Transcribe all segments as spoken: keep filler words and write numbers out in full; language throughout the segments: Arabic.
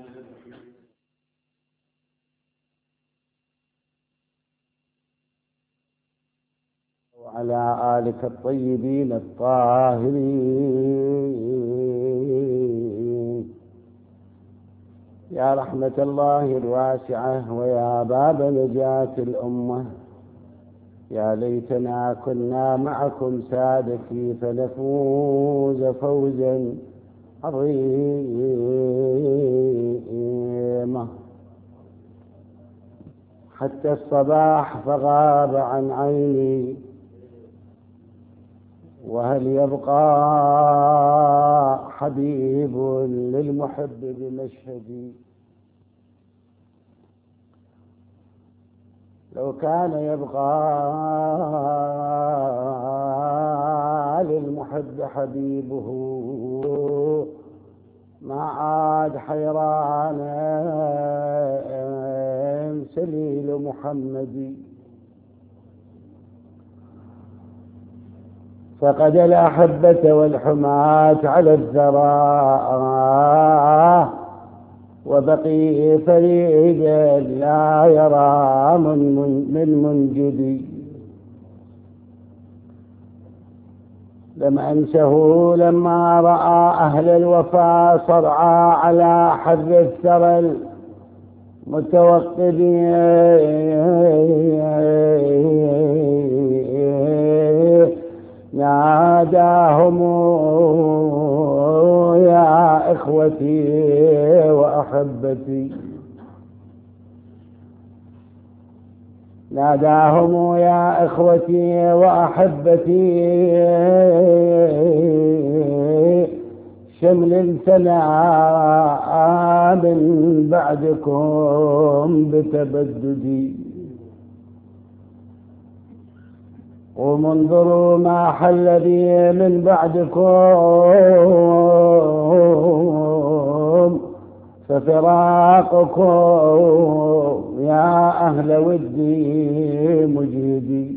وعلى آلك الطيبين الطاهرين. يا رحمة الله الواسعة ويا باب نجاة الأمة، يا ليتنا كنا معكم سادتي فنفوز فوزا عظيما. حتى الصباح فغاب عن عيني، وهل يبقى حبيب للمحب بمشهدي؟ لو كان يبقى للمحب حبيبه ما عاد حيرانا سليل محمد. فقد الأحبة والحماة على الثرى، وبقي فريدا لا يرى من منجدي. لم أنسه لما رأى أهل الوفا صرعى على حر الثرى المتوقدين، ناداهم يا إخوتي وأحبتي، ناداهم يا إخوتي وأحبتي، شمل سنا من بعدكم بتبددي. قوموا انظروا ما حل بي من بعدكم، ففراقكم يا أهل ودي مجهدي.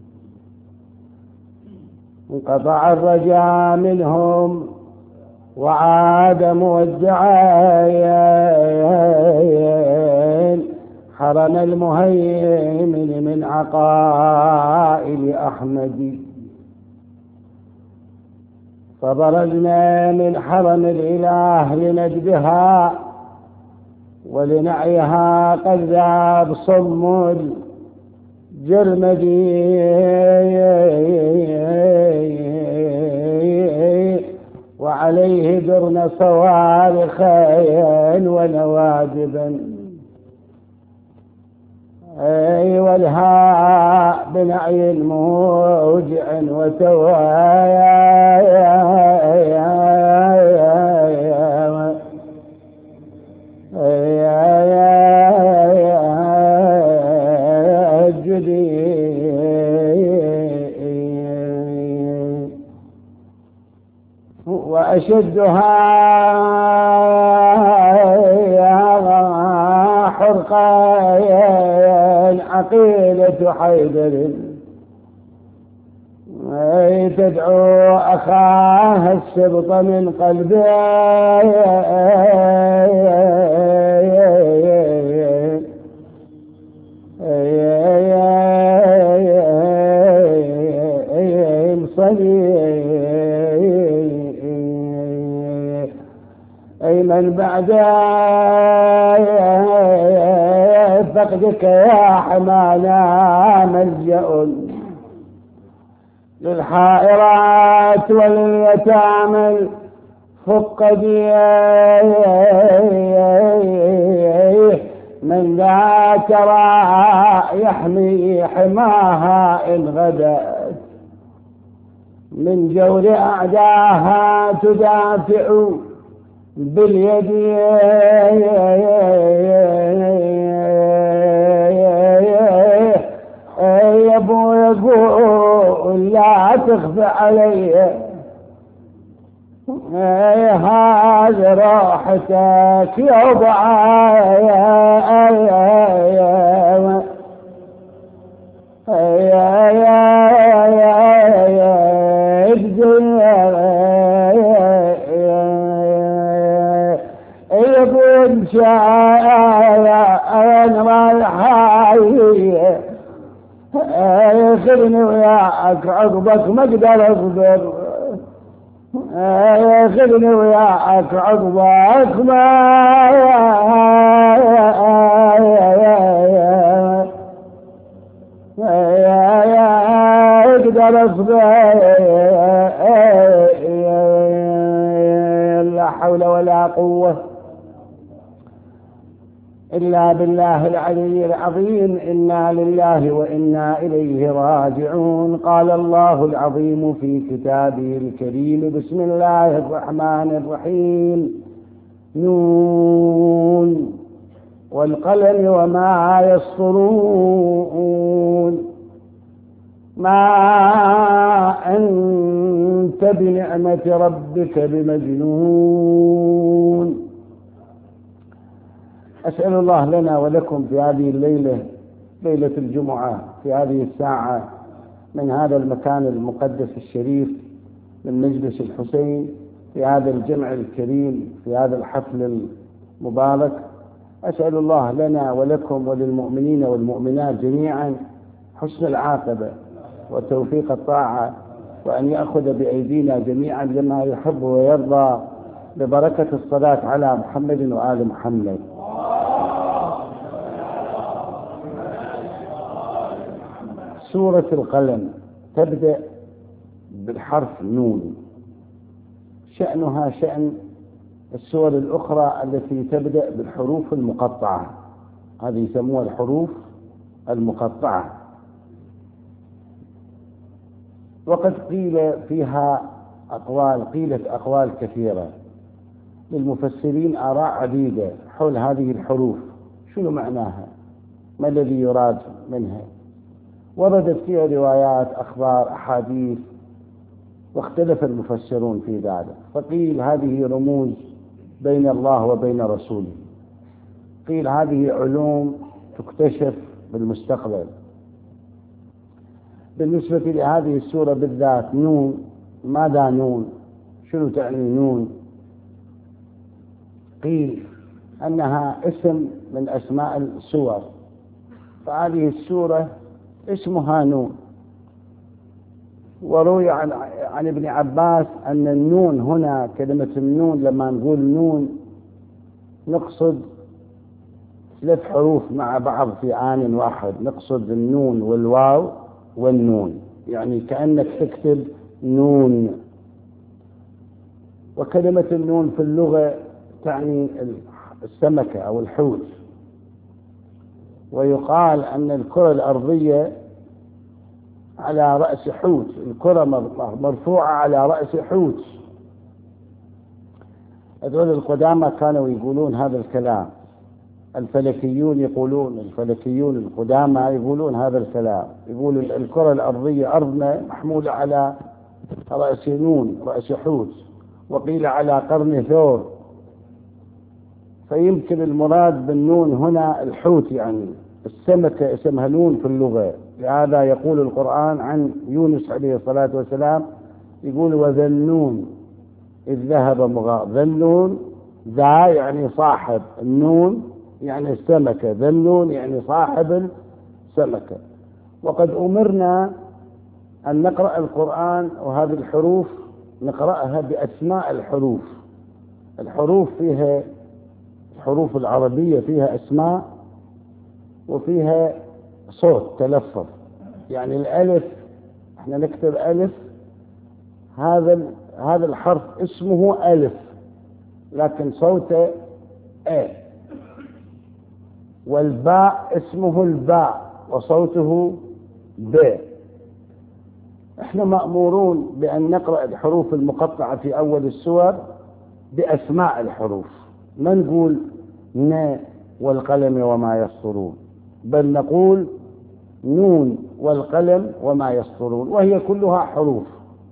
انقطع الرجاء منهم وعاد مودعين، حرم المهيمن من عقائل أحمد. فبرزنا من حرم الإله لنجدها، ولنعيها قد ذاب صم الجرمدي، وعليه درن صوارخا ونوادبا، أي والهاء بنعي موجع وتوايا وأشدها حرقين عقيلة حيدر، أي تدعو أخاها السبط من قلبه، أي من بعد فقدك يا حمانا ملجأ للحائرات ولليتامى الفقدي، من لا ترى يحمي حماها إن غدت، من جور أعداها تدافع باليد، يا ابو يقول لا تخفى علي، هذا راحتك يا ضعايا، لك أنا رايح خذني وياك عقبك ما اقدر اصبر، خذني وياك عقبك ما اقدر اصبر، لا حول ولا قوة إلا بالله العلي العظيم. إنا لله وإنا إليه راجعون. قال الله العظيم في كتابه الكريم: بسم الله الرحمن الرحيم. نون والقلم وما يسطرون. ما أنت بنعمة ربك بمجنون. أسأل الله لنا ولكم في هذه الليلة، ليلة الجمعة، في هذه الساعة، من هذا المكان المقدس الشريف، من مجلس الحسين، في هذا الجمع الكريم، في هذا الحفل المبارك، أسأل الله لنا ولكم وللمؤمنين والمؤمنات جميعا حسن العاقبة وتوفيق الطاعة، وأن يأخذ بأيدينا جميعا لما يحب ويرضى، ببركة الصلاة على محمد وآل محمد. سورة القلم تبدأ بالحرف نون. شأنها شأن السور الأخرى التي تبدأ بالحروف المقطعة، هذه يسموها الحروف المقطعة. وقد قيل فيها أقوال، قيلت أقوال كثيرة للمفسرين، آراء عديدة حول هذه الحروف، شنو معناها، ما الذي يراد منها. وردت فيها روايات، أخبار، أحاديث، واختلف المفسرون في ذلك. فقيل هذه رموز بين الله وبين رسوله، قيل هذه علوم تكتشف بالمستقبل. بالنسبة لهذه السورة بالذات، نون، ماذا نون؟ شنو تعني نون؟ قيل أنها اسم من أسماء السور، فهذه السورة اسمها نون. وروي عن, عن ابن عباس أن النون هنا، كلمة النون لما نقول نون نقصد ثلاث حروف مع بعض في آن واحد، نقصد النون والواو والنون، يعني كأنك تكتب نون. وكلمة النون في اللغة تعني السمكة أو الحوت. ويقال أن الكرة الأرضية على رأس حوت، الكرة مرفوعة على رأس حوت. هذول القدامى كانوا يقولون هذا الكلام، الفلكيون يقولون، الفلكيون القدامى يقولون هذا الكلام، يقول الكرة الأرضية أرضنا محمولة على رأس نون، رأس حوت، وقيل على قرن ثور، فيمكن المراد بالنون هنا الحوت، يعني السمكة اسمها نون في اللغة. لهذا يقول القرآن عن يونس عليه الصلاة والسلام، يقول وذنون إذ ذهب مغاضبا. ذنون ذا يعني صاحب، النون يعني السمكة، ذنون يعني صاحب السمكة. وقد أمرنا أن نقرأ القرآن وهذه الحروف نقرأها بأسماء الحروف. الحروف فيها، الحروف العربية فيها أسماء وفيها صوت تلفظ. يعني الألف احنا نكتب ألف، هذا هذا الحرف اسمه ألف لكن صوته أ. والباء اسمه الباء وصوته ب. احنا مأمورون بأن نقرأ الحروف المقطعة في أول السور بأسماء الحروف، ما نقول ن والقلم وما يسطرون، بل نقول نون والقلم وما يسطرون، وهي كلها حروف.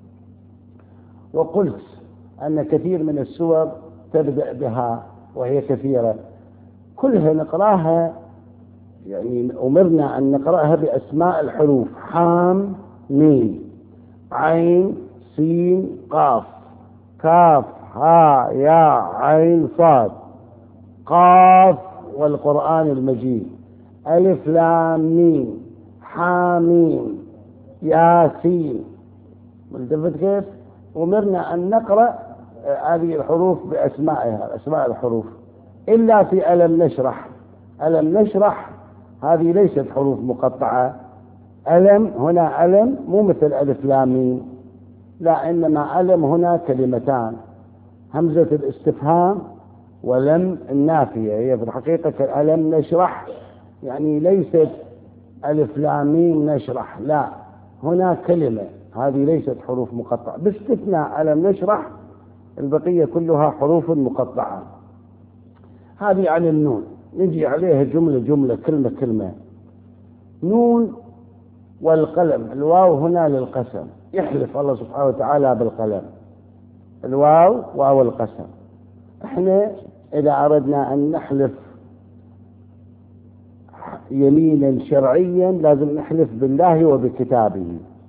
وقلت أن كثير من السور تبدأ بها وهي كثيرة، كلها نقرأها، يعني أمرنا أن نقرأها بأسماء الحروف: حام ميم، عين سين قاف، كاف ها يا عين صاد، قاف والقرآن المجيد، ألف لام ميم حاميم ياسين. ملتفت كيف؟ أمرنا أن نقرأ هذه الحروف بأسمائها، أسماء الحروف، إلا في ألم نشرح. ألم نشرح هذه ليست حروف مقطعة. ألم هنا ألم مو مثل ألف لام ميم، لا، إنما ألم هنا كلمتان، همزة الاستفهام ولم النافية، هي في الحقيقة ألم نشرح، يعني ليست ألف لام ميم نشرح، لا، هنا كلمة، هذه ليست حروف مقطعة باستثناء ألم نشرح، البقية كلها حروف مقطعة. هذه عن النون، نجي عليها جملة جملة كلمة كلمة. نون والقلم، الواو هنا للقسم، يحلف الله سبحانه وتعالى بالقلم، الواو واو القسم. احنا إذا أردنا أن نحلف يمينا شرعيا لازم نحلف بالله وبكتابه،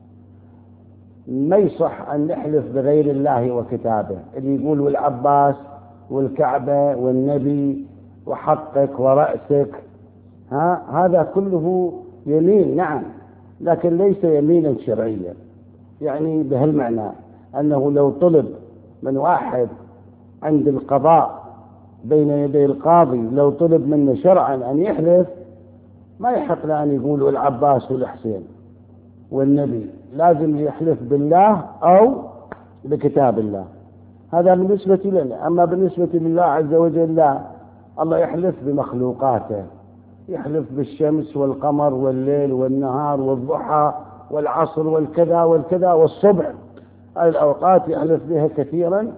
ما يصح أن نحلف بغير الله وكتابه، اللي يقول والعباس والكعبة والنبي وحقك ورأسك، ها هذا كله يمين، نعم، لكن ليس يمينا شرعيا. يعني بهالمعنى أنه لو طلب من واحد عند القضاء بين يدي القاضي، لو طلب منه شرعا أن يحلف، ما يحق له أن يقول والعباس والحسين والنبي، لازم يحلف بالله أو بكتاب الله. هذا بالنسبة لنا. أما بالنسبة لله عز وجل لا، الله يحلف بمخلوقاته، يحلف بالشمس والقمر والليل والنهار والضحى والعصر والكذا والكذا والصبح، هذه الأوقات يحلف بها كثيرا.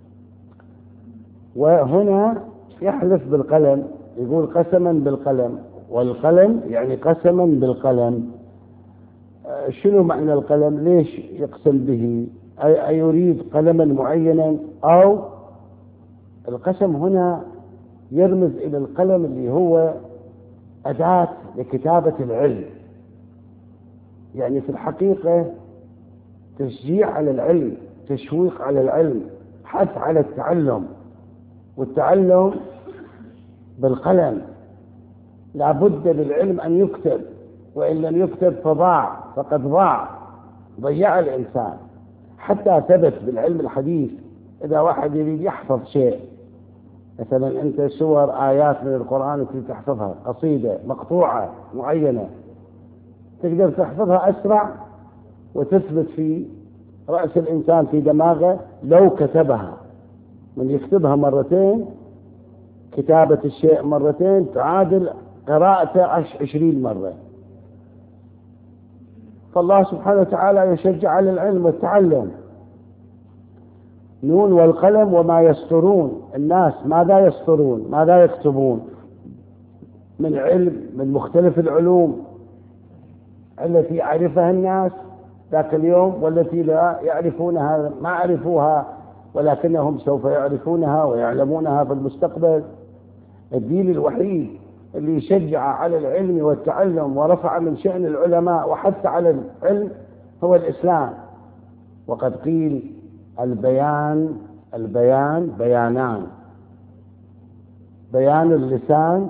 وهنا يحلف بالقلم، يقول قسما بالقلم، والقلم يعني قسما بالقلم. شنو معنى القلم؟ ليش يقسم به؟ أي يريد قلما معينا، أو القسم هنا يرمز إلى القلم اللي هو أداة لكتابة العلم، يعني في الحقيقة تشجيع على العلم، تشويق على العلم، حث على التعلم، والتعلم بالقلم. لا بد للعلم أن يكتب، وإن لم يكتب فضاع، فقد ضاع، ضيع الإنسان. حتى ثبت بالعلم الحديث إذا واحد يريد يحفظ شيء، مثلا أنت سور آيات من القرآن وتريد تحفظها، قصيدة مقطوعة معينة، تقدر تحفظها أسرع وتثبت في رأس الإنسان في دماغه لو كتبها. من يكتبها مرتين، كتابة الشيء مرتين تعادل قراءته عشرين مرة. فالله سبحانه وتعالى يشجع على العلم والتعلم. نون والقلم وما يسطرون، الناس ماذا يسطرون؟ ماذا يكتبون من علم، من مختلف العلوم التي يعرفها الناس ذاك اليوم، والتي لا يعرفونها، ما عرفوها ولكنهم سوف يعرفونها ويعلمونها في المستقبل. الدين الوحيد اللي يشجع على العلم والتعلم ورفع من شأن العلماء وحث على العلم هو الإسلام. وقد قيل البيان البيان بيانان، بيان اللسان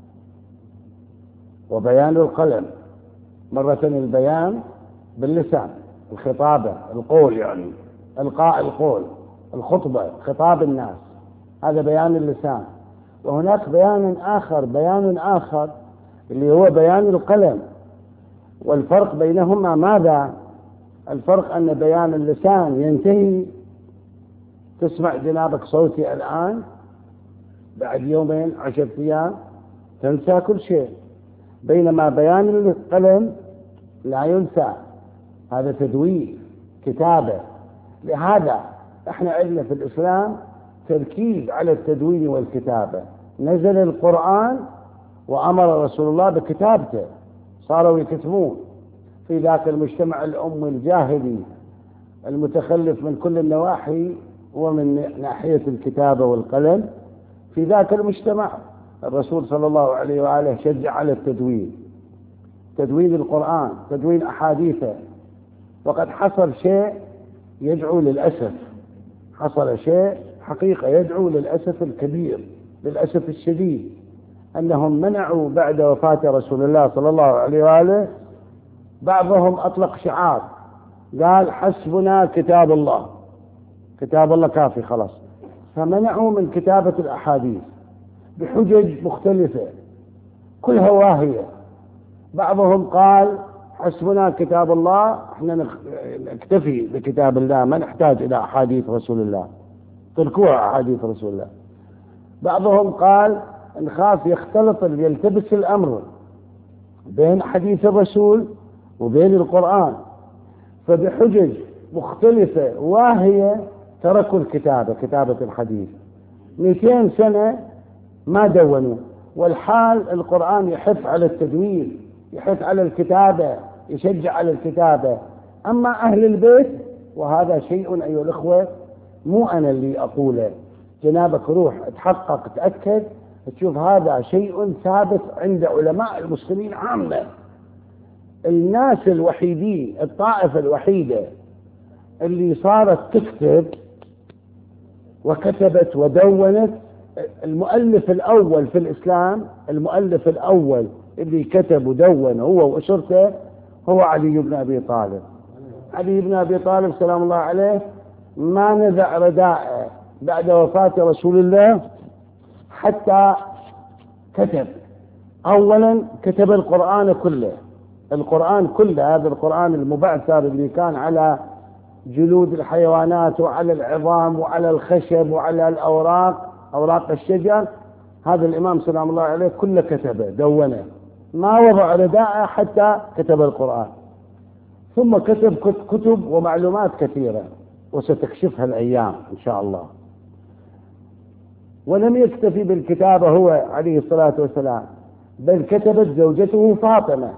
وبيان القلم. مرة البيان باللسان، الخطابة، القول، يعني إلقاء القول، الخطبة، خطاب الناس، هذا بيان اللسان. وهناك بيان آخر، بيان آخر اللي هو بيان القلم. والفرق بينهما ماذا؟ الفرق أن بيان اللسان ينتهي، تسمع جنابك صوتي الآن، بعد يومين عشرة أيام تنسى كل شيء، بينما بيان القلم لا ينسى، هذا تدوين، كتابة. لهذا احنا عندنا في الإسلام تركيز على التدوين والكتابة. نزل القرآن وأمر رسول الله بكتابته، صاروا يكتبون. في ذاك المجتمع الأمي الجاهلي المتخلف من كل النواحي ومن ناحية الكتابة والقلم، في ذاك المجتمع الرسول صلى الله عليه وآله شجع على التدوين، تدوين القرآن، تدوين أحاديثه. وقد حصل شيء يدعو للأسف، حصل شيء حقيقة يدعو للأسف الكبير، للأسف الشديد أنهم منعوا بعد وفاة رسول الله صلى الله عليه وآله. بعضهم أطلق شعار قال حسبنا كتاب الله، كتاب الله كافي خلاص، فمنعوا من كتابة الأحاديث بحجج مختلفة كلها واهية. بعضهم قال حسبنا كتاب الله، احنا نكتفي بكتاب الله ما نحتاج إلى أحاديث رسول الله، تركوها أحاديث رسول الله. بعضهم قال نخاف يختلط يلتبس الأمر بين حديث الرسول وبين القرآن، فبحجج مختلفة واهية تركوا الكتابة، كتابة الحديث. مئتين سنة ما دونوا، والحال القرآن يحث على التدوين، يحث على الكتابة، يشجع على الكتابة. أما أهل البيت وهذا شيء أيها الأخوة مو أنا اللي أقوله، جنابك روح اتحقق تأكد تشوف هذا شيء ثابت عند علماء المسلمين عامة. الناس الوحيدين، الطائفة الوحيدة اللي صارت تكتب وكتبت ودونت، المؤلف الأول في الإسلام، المؤلف الأول اللي كتب ودون هو وأسرته هو علي بن أبي طالب. علي بن أبي طالب سلام الله عليه ما نزع رداءه بعد وفاة رسول الله حتى كتب. أولا كتب القرآن كله، القرآن كله، هذا القرآن المبعثر اللي كان على جلود الحيوانات وعلى العظام وعلى الخشب وعلى الأوراق، أوراق الشجر، هذا الإمام سلام الله عليه كله كتبه دونه، ما وضع رداءه حتى كتب القرآن. ثم كتب كتب ومعلومات كثيرة وستكشفها الأيام إن شاء الله. ولم يكتفي بالكتابة هو عليه الصلاة والسلام، بل كتبت زوجته فاطمة.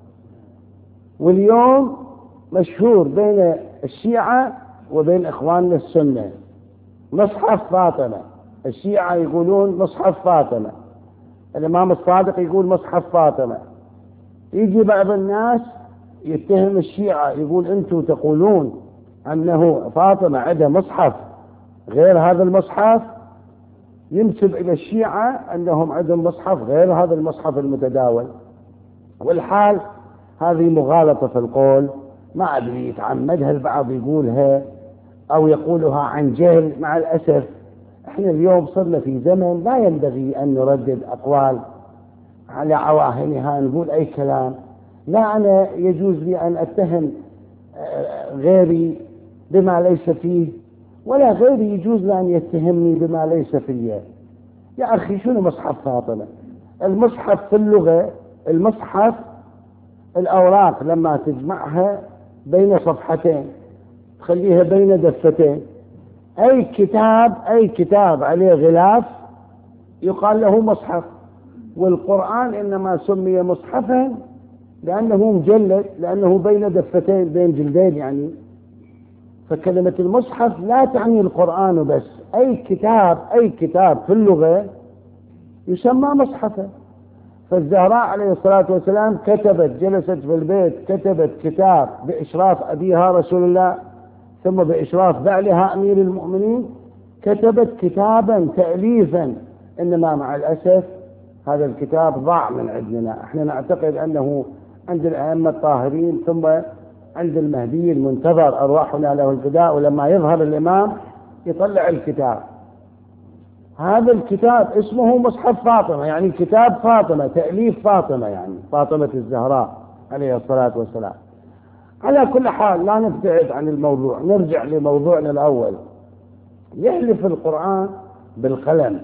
واليوم مشهور بين الشيعة وبين إخواننا السنة مصحف فاطمة. الشيعة يقولون مصحف فاطمة، الإمام الصادق يقول مصحف فاطمة. يجي بعض الناس يتهم الشيعة يقول أنتم تقولون أنه فاطمة عندها مصحف غير هذا المصحف، ينسب إلى الشيعة أنهم عندهم مصحف غير هذا المصحف المتداول. والحال هذه مغالطة في القول، ما أدري يتعمدها البعض يقولها أو يقولها عن جهل. مع الأسف احنا اليوم صرنا في زمن لا ينبغي أن نردد أقوال على عواهنها، نقول أي كلام. لا أنا يجوز لي أن أتهم غيري بما ليس فيه، ولا غيري يجوز له أن يتهمني بما ليس فيه. يا أخي شنو مصحف فاطمة؟ المصحف في اللغة، المصحف الأوراق لما تجمعها بين صفحتين تخليها بين دفتين، أي كتاب أي كتاب عليه غلاف يقال له مصحف. والقرآن إنما سمي مصحفا لأنه مجلد، لأنه بين دفتين بين جلدين يعني. فكلمة المصحف لا تعني القرآن بس، أي كتاب أي كتاب في اللغة يسمى مصحفا. فالزهراء عليه الصلاة والسلام كتبت، جلست في البيت كتبت كتاب بإشراف أبيها رسول الله ثم بإشراف بعلها أمير المؤمنين، كتبت كتابا تأليفا. إنما مع الأسف هذا الكتاب ضاع من عندنا. احنا نعتقد أنه عند الأئمة الطاهرين ثم عند المهدي المنتظر أرواحنا له الفداء، ولما يظهر الإمام يطلع الكتاب. هذا الكتاب اسمه مصحف فاطمة، يعني كتاب فاطمة، تأليف فاطمة، يعني فاطمة الزهراء عليه الصلاة والسلام. على كل حال لا نبتعد عن الموضوع، نرجع لموضوعنا الأول. يحلف القرآن بالقلم،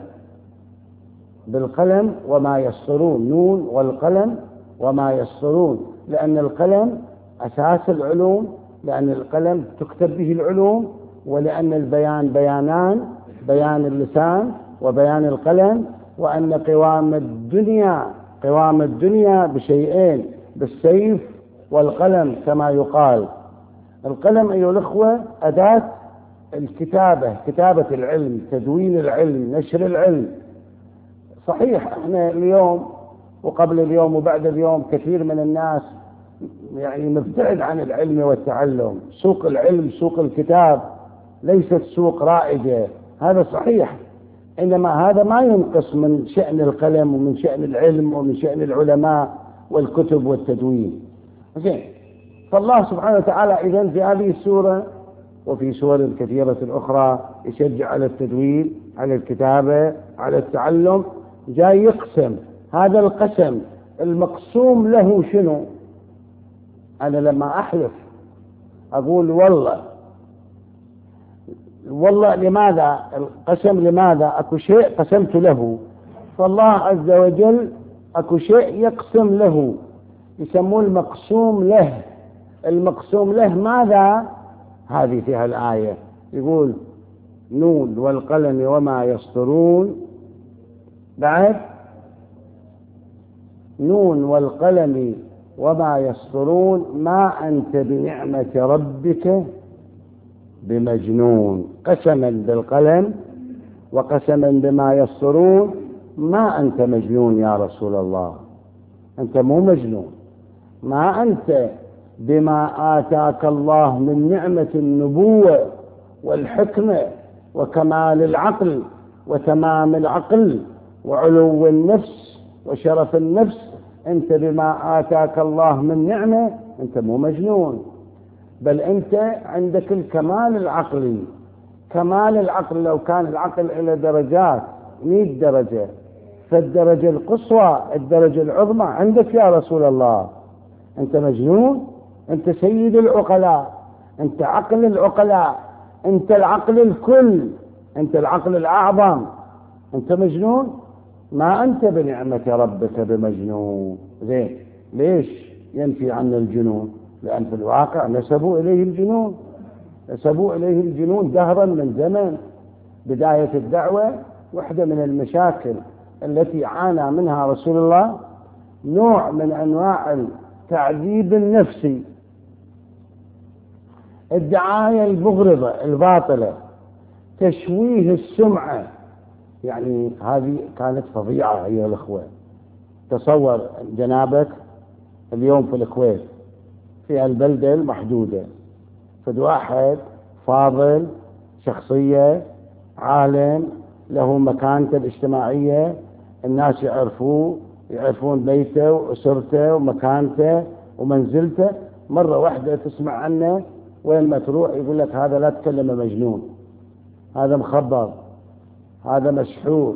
بالقلم وما يسطرون، نون والقلم وما يسطرون، لأن القلم أساس العلوم، لأن القلم تكتب به العلوم، ولأن البيان بيانان، بيان اللسان وبيان القلم، وأن قوام الدنيا قوام الدنيا بشيئين، بالسيف والقلم كما يقال. القلم أيها الأخوة أداة الكتابة، كتابة العلم، تدوين العلم، نشر العلم. صحيح احنا اليوم وقبل اليوم وبعد اليوم كثير من الناس يعني مبتعد عن العلم والتعلم. سوق العلم، سوق الكتاب ليست سوق رائجة، هذا صحيح، إنما هذا ما ينقص من شأن القلم ومن شأن العلم ومن شأن العلماء والكتب والتدوين. زين. فالله سبحانه وتعالى إذن في هذه السورة وفي سور كثيرة أخرى يشجع على التدوين، على الكتابة، على التعلم. جاي يقسم، هذا القسم المقسوم له شنو؟ أنا لما أحلف أقول والله والله لماذا القسم؟ لماذا؟ أكو شيء قسمت له، فالله عز وجل أكو شيء يقسم له، يسمون المقسوم له. المقسوم له ماذا؟ هذه فيها الآية، يقول نون والقلم وما يسطرون. بعد نون والقلم وما يسطرون ما أنت بنعمة ربك بمجنون. قسما بالقلم وقسما بما يسطرون ما أنت مجنون يا رسول الله، أنت مو مجنون. ما أنت بما آتاك الله من نعمة النبوة والحكمة وكمال العقل وتمام العقل وعلو النفس وشرف النفس، أنت بما آتاك الله من نعمة أنت مو مجنون، بل أنت عندك الكمال العقلي. كمال العقل لو كان العقل إلى درجات مئة درجة، فالدرجة القصوى الدرجة العظمى عندك يا رسول الله. أنت مجنون؟ أنت سيد العقلاء، أنت عقل العقلاء، أنت العقل الكل، أنت العقل الأعظم، أنت مجنون؟ ما أنت بنعمة ربك بمجنون. زين. ليش ينفي عن الجنون؟ لأن في الواقع نسبوا إليه الجنون، نسبوا إليه الجنون دهرا من زمن بداية الدعوة. واحدة من المشاكل التي عانى منها رسول الله نوع من أنواع التعذيب النفسي، الدعاية المغرضة الباطلة، تشويه السمعة. يعني هذه كانت فظيعة أيها الأخوة. تصور جنابك اليوم في الكويت في البلدة المحدودة فد واحد فاضل، شخصية، عالم، له مكانته الاجتماعية، الناس يعرفوه، يعرفون بيته وأسرته ومكانته ومنزلته. مرة واحدة تسمع عنه وين ما تروح يقول لك هذا لا تكلم مجنون، هذا مخبر، هذا مسحور،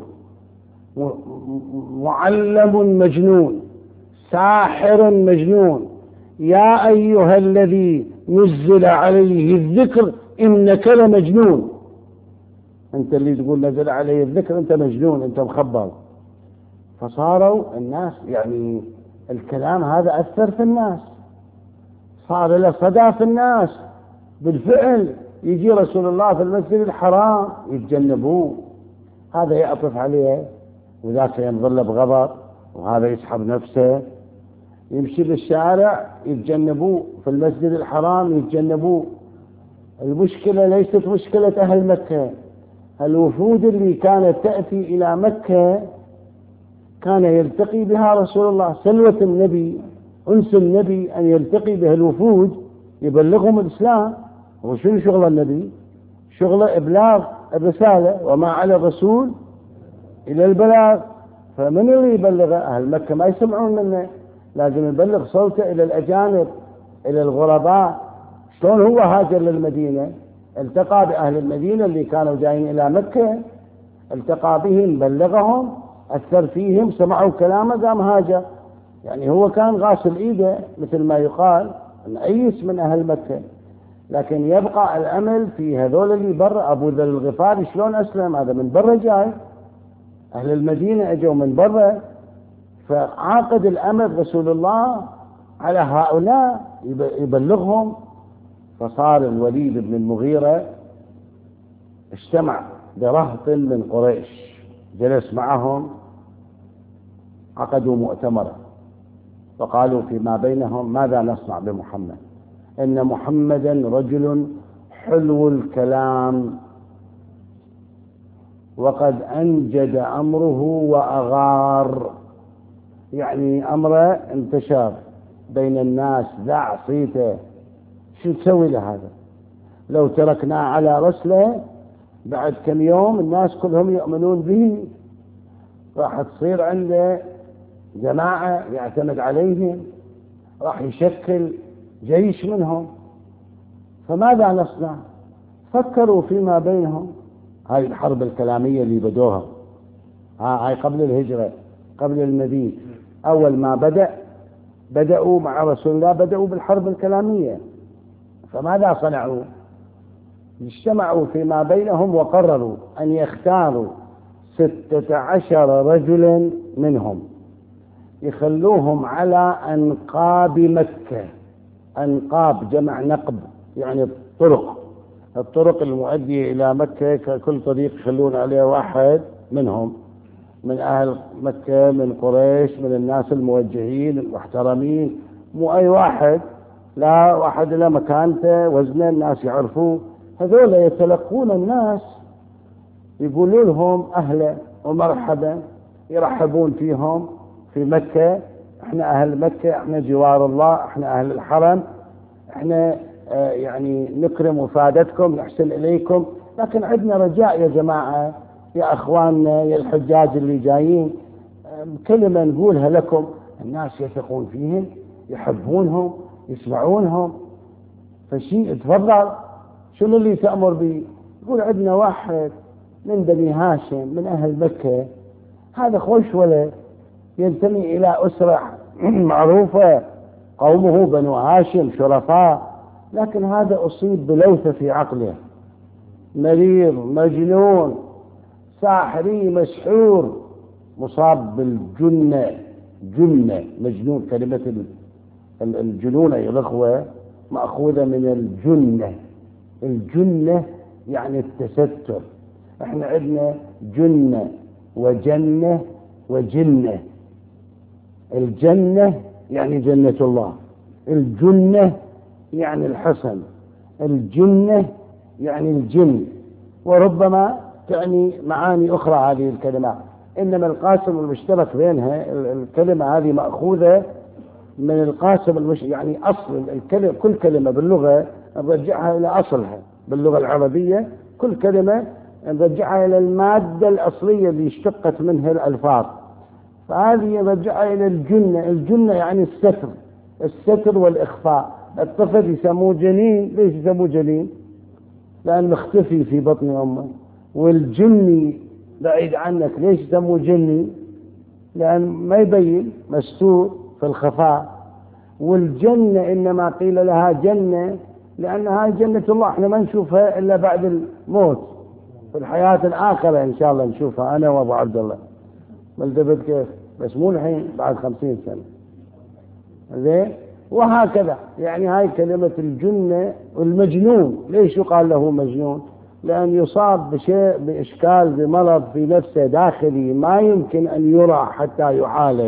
معلم مجنون، ساحر مجنون، يا أيها الذي نزل عليه الذكر إنك لمجنون. أنت اللي تقول نزل عليه الذكر أنت مجنون، أنت مخبر. فصاروا الناس يعني الكلام هذا أثر في الناس، صار له صدى في الناس. بالفعل يجي رسول الله في المسجد الحرام يتجنبوه، هذا يعطف عليه وذاك ينظر بغضب وهذا يسحب نفسه. يمشي بالشارع يتجنبوه، في المسجد الحرام يتجنبوه. المشكلة ليست مشكلة أهل مكة، الوفود اللي كانت تأتي إلى مكة كان يلتقي بها رسول الله. سلوة النبي، أنس النبي أن يلتقي به الوفود يبلغهم الإسلام. وشنو شغل النبي؟ شغل إبلاغ الرسالة، وما على الرسول إلى البلاغ. فمن اللي يبلغه؟ أهل مكة ما يسمعون منه، لازم يبلغ صوته إلى الأجانب، إلى الغرباء. شلون هو هاجر للمدينة؟ التقى بأهل المدينة اللي كانوا جايين إلى مكة، التقى بهم، بلغهم، أثر فيهم، سمعوا كلامه، قام هاجر. يعني هو كان غاسل إيده مثل ما يقال، مأيس من أهل مكة. لكن يبقى الأمل في هذول اللي برا. أبو ذر الغفاري شلون أسلم؟ هذا من برا جاي، أهل المدينة أجوا من برا. فعاقد الأمر رسول الله على هؤلاء يبلغهم. فصار الوليد بن المغيرة اجتمع برهط من قريش، جلس معهم، عقدوا مؤتمرا فقالوا فيما بينهم ماذا نصنع بمحمد؟ إن محمدا رجل حلو الكلام وقد أنجد أمره وأغار. يعني أمره انتشر بين الناس، ذاع صيته. شو تسوي له هذا؟ لو تركناه على رسله بعد كم يوم الناس كلهم يؤمنون به، راح تصير عنده جماعة يعتمد عليهم، راح يشكل جيش منهم. فماذا نصنع؟ فكروا فيما بينهم. هاي الحرب الكلامية اللي بدوها، هاي قبل الهجرة، قبل المبيت، أول ما بدأ بدأوا مع رسول الله، بدأوا بالحرب الكلامية. فماذا صنعوا؟ اجتمعوا فيما بينهم وقرروا أن يختاروا ستة عشر رجلا منهم، يخلوهم على أنقاب مكة. أنقاب جمع نقب، يعني الطرق الطرق المؤدية إلى مكة، كل طريق يخلون عليه واحد منهم، من أهل مكة، من قريش، من الناس الموجهين المحترمين، مو أي واحد، لا واحد له مكانته وزنه الناس يعرفوه. هذول يتلقون الناس، يقولوا لهم أهلا ومرحبا، يرحبون فيهم في مكة. احنا أهل مكة، احنا جوار الله، احنا أهل الحرم، احنا اه يعني نكرم وفادتكم، نحسن إليكم، لكن عندنا رجاء يا جماعة، يا أخواننا، يا الحجاج اللي جايين، اه كلمة نقولها لكم. الناس يثقون فيهم، يحبونهم، يسمعونهم. فشيء تفضل، شنو اللي تأمر به؟ يقول عندنا واحد من بني هاشم من أهل مكة، هذا خوش ولد، ينتمي إلى أسرة معروفة، قومه بنو هاشم شرفاء، لكن هذا أصيب بلوثة في عقله، مريض مجنون ساحري مسحور، مصاب بالجنة. جنة مجنون، كلمة الجنون يا الأخوة مأخوذة من الجنة. الجنة يعني التستر. احنا عندنا جنة وجنة وجنة. الجنة يعني جنة الله، الجنة يعني الحسن، الجنة يعني الجن، وربما تعني معاني أخرى هذه الكلمات، إنما القاسم المشترك بينها الكلمة هذه مأخوذة من القاسم المش... يعني أصل الكلمة. كل كلمة باللغة نرجعها إلى أصلها، باللغة العربية كل كلمة نرجعها إلى المادة الأصلية اللي اشتقت منها الألفاظ، فهذه نرجعها إلى الجنة. الجنة يعني الستر، الستر والإخفاء. الطفل يسموه جنين، ليش يسموه جنين؟ لأن مختفي في بطن أمه. والجني بعيد عنك، ليش يسموه جني؟ لأن ما يبين، مستور في الخفاء. والجنة إنما قيل لها جنة لأن هاي جنة الله، احنا ما نشوفها إلا بعد الموت، في الحياة الآخرة إن شاء الله نشوفها أنا وأبو عبد الله. ملتفت كيف؟ بس مو الحين، بعد خمسين سنة. زين؟ وهكذا يعني هاي كلمة الجنة. والمجنون ليش يقال له مجنون؟ لأن يصاب بشيء، بإشكال، بمرض في نفسه داخلي ما يمكن أن يرى حتى يعالج،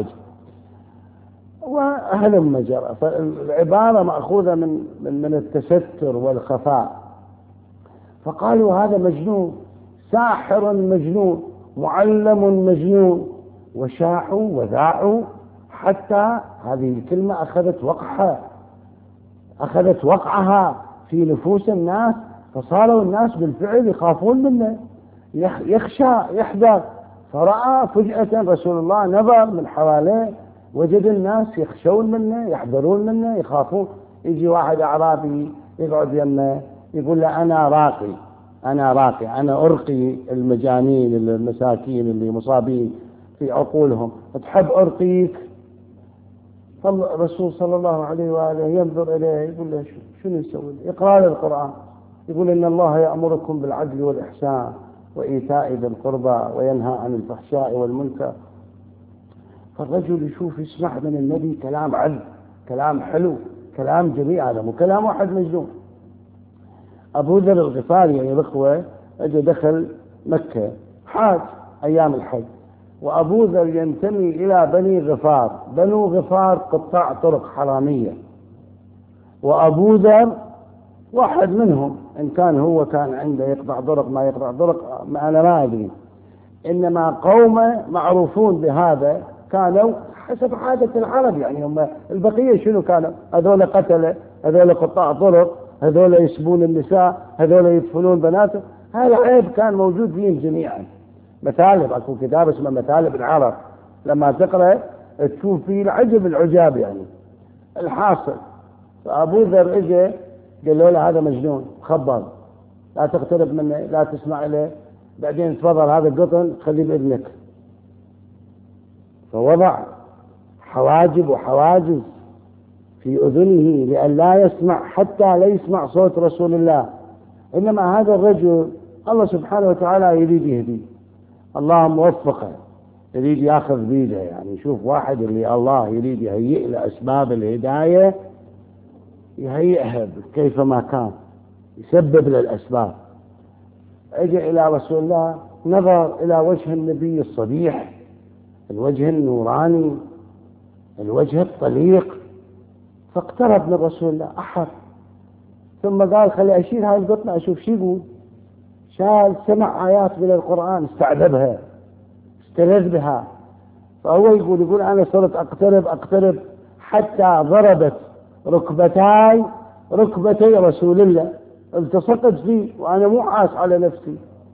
وهلم جرى. فالعبارة مأخوذة من من التستر والخفاء. فقالوا هذا مجنون، ساحر مجنون، معلم مجنون، وشاحوا وذاعوا حتى هذه الكلمة أخذت وقعها، أخذت وقعها في نفوس الناس، فصاروا الناس بالفعل يخافون منه، يخشى يحذر. فرأى فجأة رسول الله، نظر من حواليه، وجد الناس يخشون منه، يحذرون منه، يخافون. يجي واحد أعرابي يقعد يمه يقول له أنا راقي، أنا راقي، أنا أرقي المجانين المساكين اللي مصابين في عقولهم، تحب أرقيك؟ فالرسول صلى الله عليه وآله ينظر إليه يقول له شنو يسوي؟ يقرأ له القرآن، يقول إن الله يأمركم بالعدل والإحسان وإيتاء ذي القربى وينهى عن الفحشاء والمنكر. فالرجل يشوف يسمع من النبي كلام عذب، كلام حلو، كلام جميل، هذا مو كلام واحد مجنون. أبو ذر الغفاري يعني الأخوة أجى دخل مكة حاج أيام الحج، وأبو ذر ينتمي إلى بني غفار. بنو غفار قطاع طرق حرامية، وأبو ذر واحد منهم، إن كان هو كان عنده يقطع طرق ما يقطع طرق ما أنا ما أدري، إنما قومه معروفون بهذا، كانوا حسب عادة العرب. يعني هم البقية شنو كانوا؟ هذول قتلة، هذول قطاع طرق، هذول يسبون النساء، هذول يدفنون بناته. هذا عيب كان موجود فيهم جميعا. مثالب، اكو كتاب اسمه مثالب العرب، لما تقرأ تشوف فيه العجب العجاب يعني. الحاصل فأبو ذر اجى قال له هذا مجنون خبر، لا تقترب منه، لا تسمع له، بعدين تفضل هذا القطن خليه بإذنك. فوضع حواجب وحواجز في أذنه لأن لا يسمع، حتى لا يسمع صوت رسول الله. إنما هذا الرجل الله سبحانه وتعالى يريد يهديه، الله موفقه، يريد ياخذ بيده. يعني شوف واحد اللي الله يريد يهيئ له أسباب الهداية يهيئها كيفما كان، يسبب له الأسباب. اجى إلى رسول الله، نظر إلى وجه النبي الصبيح، الوجه النوراني، الوجه الطليق، فاقترب من رسول الله أحر، ثم قال خلي أشيل هاي القطنة أشوف شو يقول. شال سمع آيات من القرآن، استعذبها، استلذ بها. فهو يقول يقول أنا صرت أقترب أقترب حتى ضربت ركبتاي ركبتي رسول الله، التصقت فيه وأنا مو عاس على نفسي.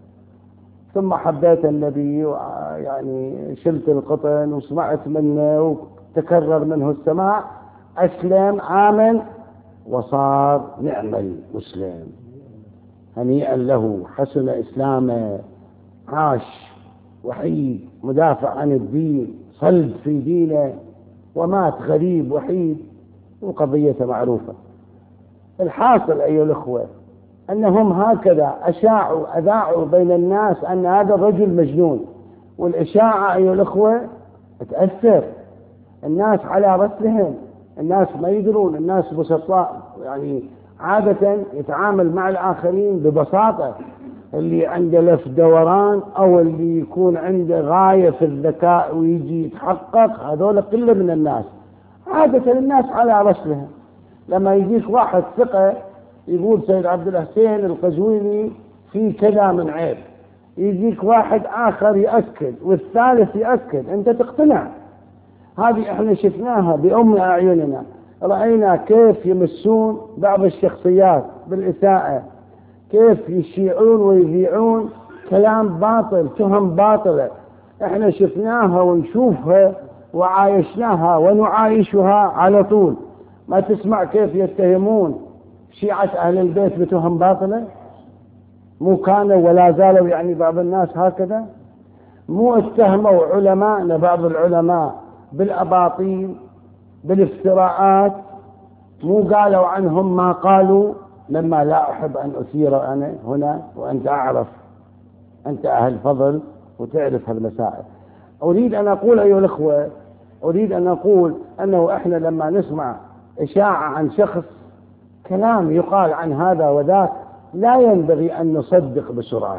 ثم حبيت النبي، يعني شلت القطن وسمعت منه وتكرر منه السماع، أسلم آمن وصار نعم المسلم، هنيئا له، حسن إسلامه، عاش وحيد مدافع عن الدين، صلب في دينه، ومات غريب وحيد، وقضيته معروفة. الحاصل أيها الأخوة أنهم هكذا أشاعوا أذاعوا بين الناس أن هذا الرجل مجنون، والإشاعة أيها الأخوة تأثر، الناس على رسلهم، الناس ما يدرون، الناس بسطاء، يعني عادة يتعامل مع الآخرين ببساطة. اللي عنده لف دوران أو اللي يكون عنده غاية في الذكاء ويجي يتحقق، هذول قلة من الناس. عادة الناس على رسلهم. لما يجيك واحد ثقة يقول سيد عبد الحسين القزويني في كذا من عيب، يجيك واحد آخر يأكد والثالث يأكد، أنت تقتنع. هذه احنا شفناها بأم أعيننا، رأينا كيف يمسون بعض الشخصيات بالإساءة، كيف يشيعون ويذيعون كلام باطل، تهم باطلة، احنا شفناها ونشوفها وعايشناها ونعايشها على طول. ما تسمع كيف يتهمون شيعة أهل البيت بتهم باطلة؟ مو كانوا ولا زالوا يعني بعض الناس هكذا؟ مو اتهموا علماءنا بعض العلماء بالأباطيل بالافتراءات؟ مو قالوا عنهم ما قالوا؟ مما لا أحب أن أثير أنا هنا، وأنت أعرف، أنت أهل فضل وتعرف هالمسائل. أريد أن أقول أيها الأخوة، أريد أن أقول أنه إحنا لما نسمع إشاعة عن شخص، كلام يقال عن هذا وذاك، لا ينبغي أن نصدق بسرعة.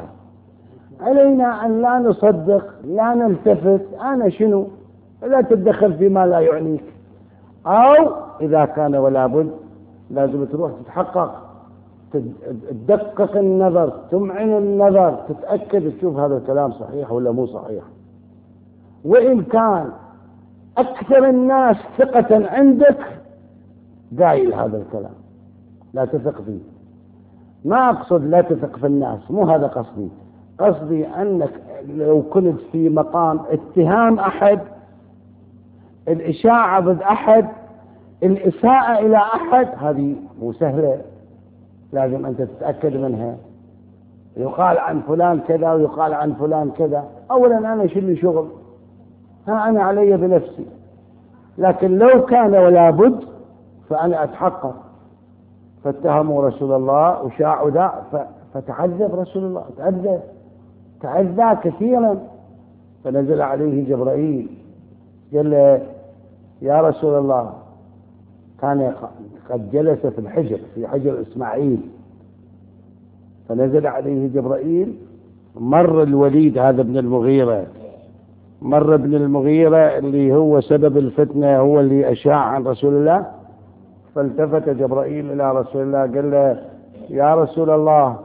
علينا أن لا نصدق، لا نلتفت أنا شنو، لا تتدخل فيما لا يعنيك، أو إذا كان ولا بد لازم تروح تتحقق، تدقق النظر، تمعن النظر، تتأكد، تشوف هذا الكلام صحيح ولا مو صحيح. وإن كان أكثر الناس ثقة عندك قايل هذا الكلام، لا تثق فيه. ما أقصد لا تثق في الناس، مو هذا قصدي، قصدي أنك لو كنت في مقام اتهام أحد، الإشاعة ضد أحد، الإساءة إلى أحد، هذه مو سهلة، لازم أنت تتأكد منها. يقال عن فلان كذا ويقال عن فلان كذا، أولا أنا شو اللي شغل، ها أنا علي بنفسي. لكن لو كان ولا بد فأنا أتحقق. فاتهموا رسول الله وشاعوا ذا، فتعذب رسول الله، تعذب تعذب كثيرا. فنزل عليه جبرائيل قال له يا رسول الله، كان قد جلس في الحجر، في حجر إسماعيل، فنزل عليه جبرائيل. مر الوليد هذا ابن المغيرة، مر ابن المغيرة اللي هو سبب الفتنة، هو اللي أشاع عن رسول الله. فالتفت جبرائيل إلى رسول الله قال له يا رسول الله،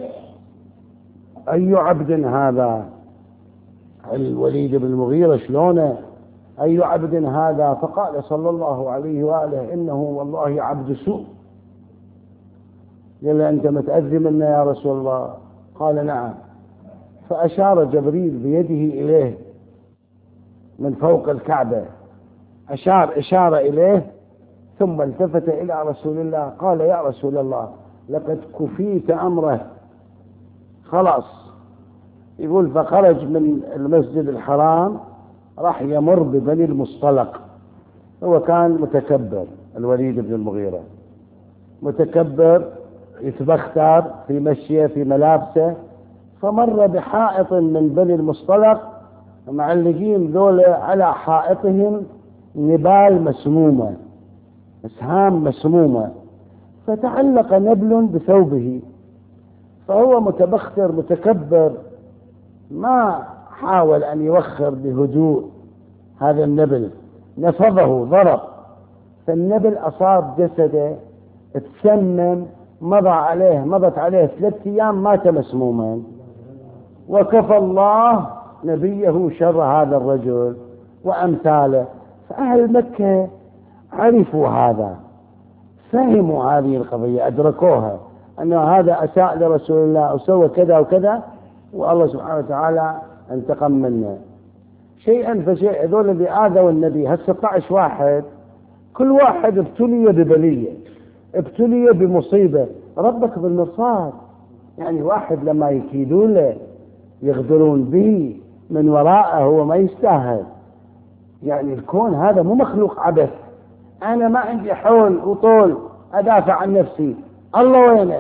أي عبد هذا؟ الوليد بن المغيرة شلونه؟ أي عبد هذا؟ فقال صلى الله عليه وآله إنه والله عبد سوء. قال له أنت متأذي منا يا رسول الله؟ قال نعم. فأشار جبريل بيده إليه من فوق الكعبة، أشار إشارة إليه، ثم التفت إلى رسول الله قال يا رسول الله لقد كفيت أمره، خلاص. يقول فخرج من المسجد الحرام راح يمر ببني المصطلق. هو كان متكبر، الوليد بن المغيرة متكبر، يتبختر في مشيه في ملابسه، فمر بحائط من بني المصطلق معلقين ذولا على حائطهم نبال مسمومة، أسهام مسمومة، فتعلق نبل بثوبه، فهو متبختر متكبر ما حاول أن يوخر بهدوء هذا النبل، نفضه ضرب، فالنبل أصاب جسده، تسمم، مضى عليه مضت عليه ثلاثة أيام مات مسموما. وكفى الله نبيه شر هذا الرجل وأمثاله. فأهل مكة عرفوا هذا، فهموا هذه القضية، أدركوها أن هذا أساء لرسول الله وسوى كذا وكذا، والله سبحانه وتعالى انتقم منه شيئا فشيء. هذول اللي آذوا النبي هال ستة عشر واحد، كل واحد ابتلي ببلية، ابتلي بمصيبة، ربك بالمرصاد. يعني واحد لما يكيدون له يغدرون به من وراءه هو ما يستاهل. يعني الكون هذا مو مخلوق عبث، أنا ما عندي حول وطول أدافع عن نفسي، الله وينه؟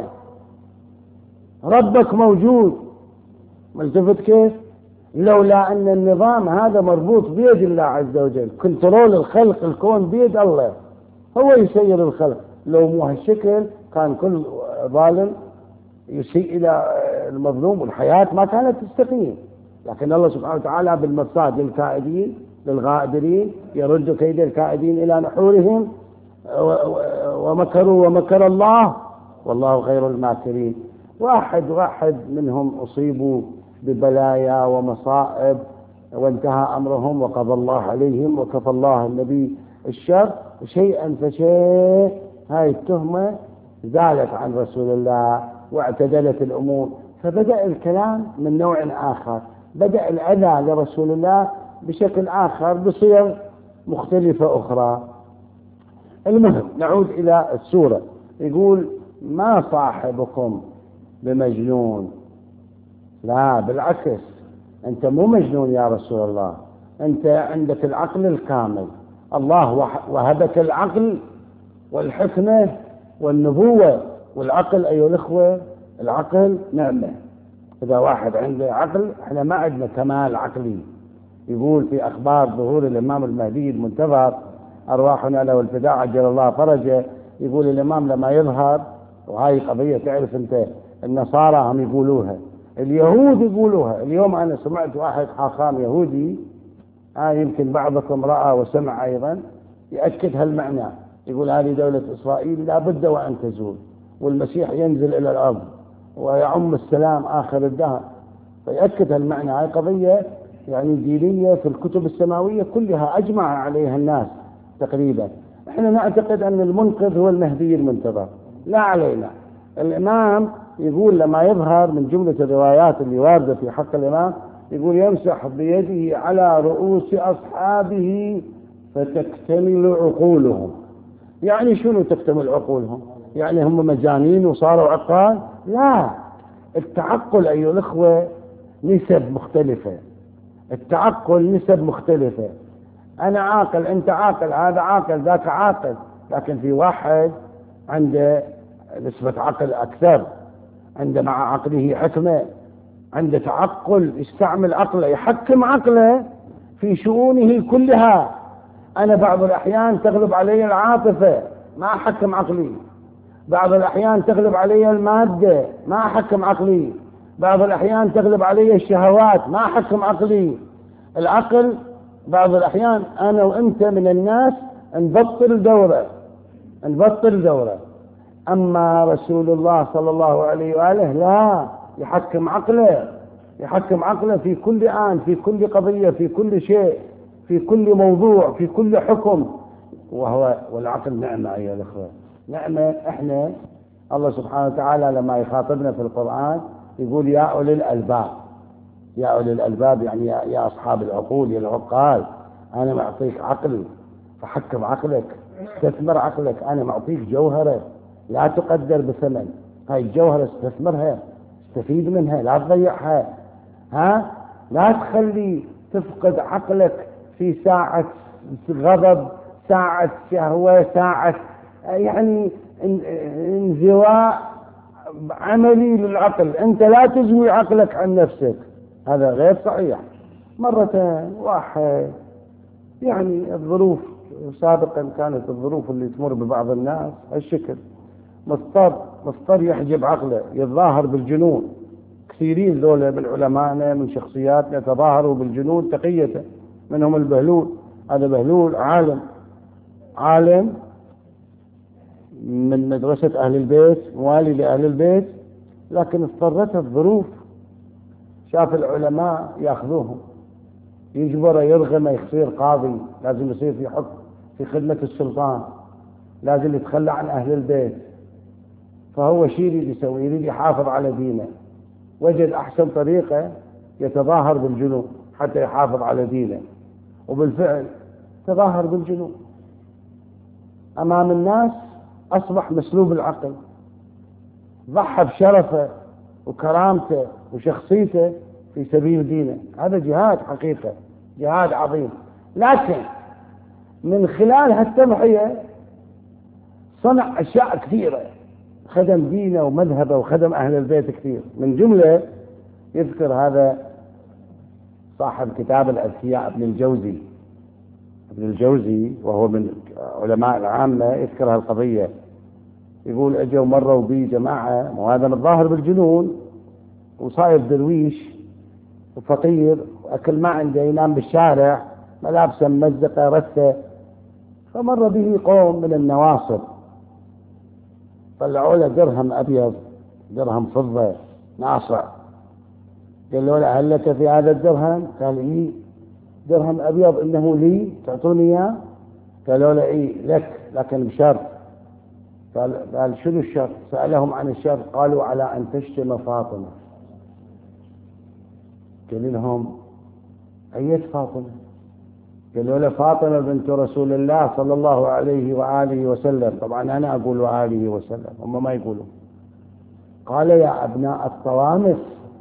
ربك موجود. ملتفت كيف؟ لولا أن النظام هذا مربوط بيد الله عز وجل، كنترول الخلق الكون بيد الله، هو يسير الخلق. لو مو هالشكل كان كل ظالم يسيء إلى المظلوم والحياة ما كانت تستقيم. لكن الله سبحانه وتعالى بالمرصاد للكائدين للغادرين، يرد كيد الكائدين إلى نحورهم، ومكروا ومكر الله والله خير الماكرين. واحد واحد منهم أصيبوا ببلايا ومصائب وانتهى أمرهم وقضى الله عليهم وكفى الله النبي الشر. شيئا فشيء هاي التهمة زالت عن رسول الله واعتدلت الأمور، فبدأ الكلام من نوع آخر، بدأ الأذى لرسول الله بشكل آخر بصيغ مختلفة أخرى. المهم نعود إلى السورة. يقول ما صاحبكم بمجنون، لا بالعكس، أنت مو مجنون يا رسول الله، أنت عندك العقل الكامل، الله وهبك العقل والحكمة والنبوة. والعقل أيها الأخوة العقل نعمة، إذا واحد عنده عقل، احنا ما عندنا كمال عقلي. يقول في أخبار ظهور الإمام المهدي المنتظر أرواحنا له الفداء عجل الله فرجه، يقول الإمام لما يظهر، وهاي قضية تعرف أنت النصارى هم يقولوها، اليهود يقولوها. اليوم أنا سمعت واحد حاخام يهودي، آه يمكن بعضكم رأى وسمع أيضا، يأكد هالمعنى، يقول هذه دولة إسرائيل لا بد وأن تزول، والمسيح ينزل إلى الأرض ويعم السلام آخر الدهر. فيأكد هالمعنى. هاي قضية يعني دينية في الكتب السماوية كلها أجمع عليها الناس تقريبا. احنا نعتقد أن المنقذ هو المهدي المنتظر، لا علينا. الإمام يقول لما يظهر من جملة الروايات اللي واردة في حق الإمام، يقول يمسح بيده على رؤوس أصحابه فتكتمل عقولهم. يعني شنو تكتمل عقولهم؟ يعني هم مجانين وصاروا عقال؟ لا، التعقل أيها الأخوة نسب مختلفة، التعقل نسب مختلفة. أنا عاقل، أنت عاقل، هذا عاقل، ذاك عاقل، لكن في واحد عنده نسبة عقل أكثر، عنده مع عقله حكمة، عنده تعقل، يستعمل عقله، يحكم عقله في شؤونه كلها. أنا بعض الأحيان تغلب علي العاطفة ما أحكم عقلي، بعض الأحيان تغلب علي المادة ما أحكم عقلي، بعض الأحيان تغلب علي الشهوات ما أحكم عقلي. العقل بعض الأحيان أنا وأنت من الناس نبطل دورة نبطل دورة أما رسول الله صلى الله عليه وآله لا، يحكم عقله، يحكم عقله في كل آن، في كل قضية، في كل شيء، في كل موضوع، في كل حكم. وهو والعقل نعمة أيها الأخوة، نعمة. إحنا الله سبحانه وتعالى لما يخاطبنا في القرآن يقول يا أولي الألباب، يا أولي الألباب يعني يا, يا أصحاب العقول يا العقال، أنا معطيك عقل فحكم عقلك، استثمر عقلك، أنا معطيك جوهرة لا تقدر بثمن، هاي الجوهرة استثمرها، استفيد منها، لا تضيعها، ها لا تخلي تفقد عقلك في ساعة غضب، ساعة شهوة، ساعة يعني انزواء عملي للعقل. أنت لا تزوي عقلك عن نفسك، هذا غير صحيح. مرة واحد يعني الظروف سابقا كانت الظروف اللي تمر ببعض الناس هالشكل، مضطر مضطر يحجب عقله، يتظاهر بالجنون. كثيرين ذولا من علمائنا من شخصياتنا تظاهروا بالجنون تقية، منهم البهلول. هذا بهلول عالم عالم من مدرسة أهل البيت، موالي لأهل البيت، لكن اضطرته الظروف، شاف العلماء ياخذوهم يجبره يرغمه يصير قاضي، لازم يصير في حكم في خدمة السلطان، لازم يتخلى عن أهل البيت. فهو شيء يريد يسوي، يريد يحافظ على دينه، وجد أحسن طريقة يتظاهر بالجنون حتى يحافظ على دينه، وبالفعل تظاهر بالجنون أمام الناس، أصبح مسلوب العقل، ضحى بشرفه وكرامته وشخصيته في سبيل دينه. هذا جهاد حقيقة، جهاد عظيم. لكن من خلال هالتضحية صنع أشياء كثيرة، خدم دينه ومذهبه وخدم أهل البيت كثير. من جملة يذكر هذا صاحب كتاب الأذكياء ابن الجوزي، ابن الجوزي وهو من علماء العامة، يذكر هالقضية. يقول اجوا مروا بي جماعة، وهذا الظاهر بالجنون وصاير درويش وفقير وأكل ما عنده، ينام بالشارع، ملابسه ممزقة رثة. فمر به قوم من النواصب، طلعوا له درهم أبيض، درهم فضة ناصع. قالوا له هل لك في هذا الدرهم؟ قال إيه درهم أبيض إنه لي تعطوني إياه؟ قالوا له إيه لك لكن بشرط. قال قال شنو الشرط؟ سألهم عن الشرط، قالوا على أن تشتم فاطمة. قال لهم أية فاطمة؟ قالوا له فاطمة بنت رسول الله صلى الله عليه وآله وسلم. طبعا أنا أقول وآله وسلم، هم ما يقولوا. قال يا أبناء الطوامس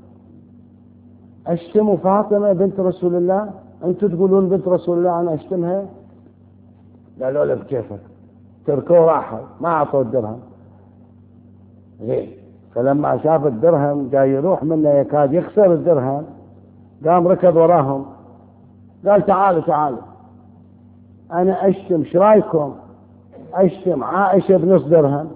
أشتم فاطمة بنت رسول الله؟ أنتم تقولون بنت رسول الله أنا أشتمها؟ قالوا له بكيفك. تركوه راحوا ما أعطوا الدرهم. ليه؟ فلما شاف الدرهم جاي يروح منه يكاد يخسر الدرهم، قام ركض وراهم قال تعالوا تعالوا أنا أشتم، ايش رايكم أشتم عائشة بنص درهم؟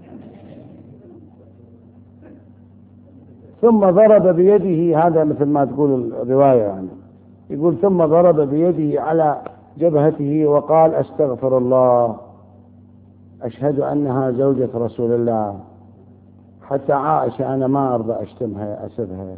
ثم ضرب بيده، هذا مثل ما تقول الرواية يعني، يقول ثم ضرب بيده على جبهته وقال أستغفر الله، أشهد أنها زوجة رسول الله، حتى عائشة أنا ما أرضى أشتمها أسبها.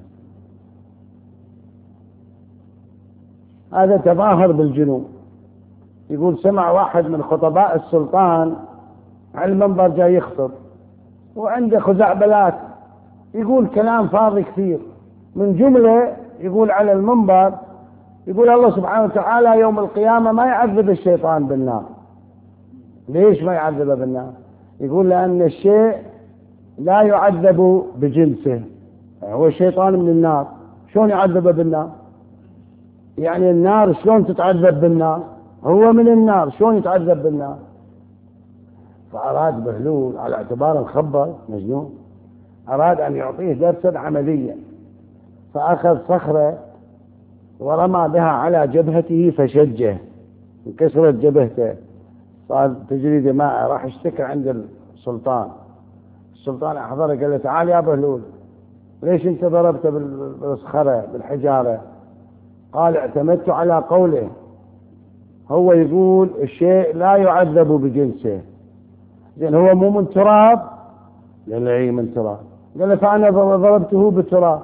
هذا تظاهر بالجنون. يقول سمع واحد من خطباء السلطان على المنبر جاي يخطب وعنده خزعبلات، يقول كلام فاضي كثير. من جملة يقول على المنبر، يقول الله سبحانه وتعالى يوم القيامة ما يعذب الشيطان بالنار. ليش ما يعذبه بالنار؟ يقول لأن الشيء لا يعذب بجنسه، هو الشيطان من النار، شلون يعذبه بالنار؟ يعني النار شلون تتعذب بالنار؟ هو من النار شلون يتعذب بالنار؟ فأراد بهلول على اعتبار الخبر مجنون، أراد أن يعطيه درسا عمليا، فأخذ صخرة ورمى بها على جبهته فشجه، انكسرت جبهته، صار تجري دماء، راح اشتكى عند السلطان. السلطان أحضره قال له تعال يا بهلول، ليش انت ضربته بالصخرة بالحجارة؟ قال اعتمدت على قوله، هو يقول الشيء لا يعذب بجنسه. زين هو مو من تراب؟ قال له اي من تراب. قال له فأنا ضربته بالتراب،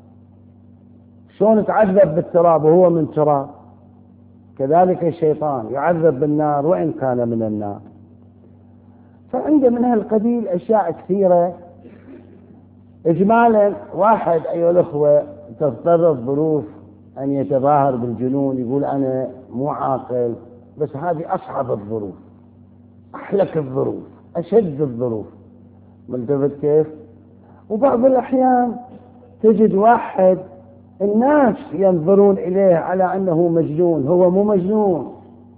شلون تعذب بالتراب وهو من تراب؟ كذلك الشيطان يعذب بالنار وإن كان من النار. فعنده من هالقبيل أشياء كثيرة إجمالا واحد أيها الأخوة تضطر الظروف أن يتظاهر بالجنون، يقول أنا مو عاقل، بس هذه أصعب الظروف، أحلك الظروف، أشد الظروف، ملتفت كيف؟ وبعض الأحيان تجد واحد الناس ينظرون إليه على أنه مجنون، هو مو مجنون،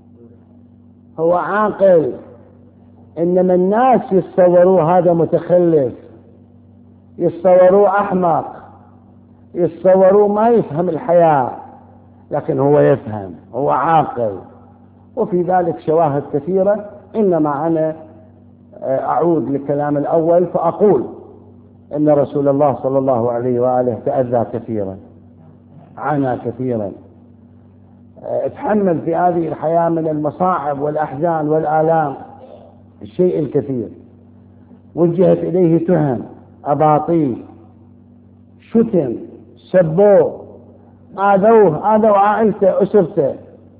هو عاقل، إنما الناس يتصوروا هذا متخلف، يتصوروا أحمق، يتصوروا ما يفهم الحياة، لكن هو يفهم، هو عاقل. وفي ذلك شواهد كثيرة. إنما أنا أعود للكلام الأول فأقول إن رسول الله صلى الله عليه وآله تأذى كثيرا، عانى كثيرا، اتحمل في هذه الحياة من المصاعب والأحزان والآلام الشيء الكثير، وجهت إليه تهم، أباطيل، شتم، سبوه، آذوه، آذوا عائلته، أسرته.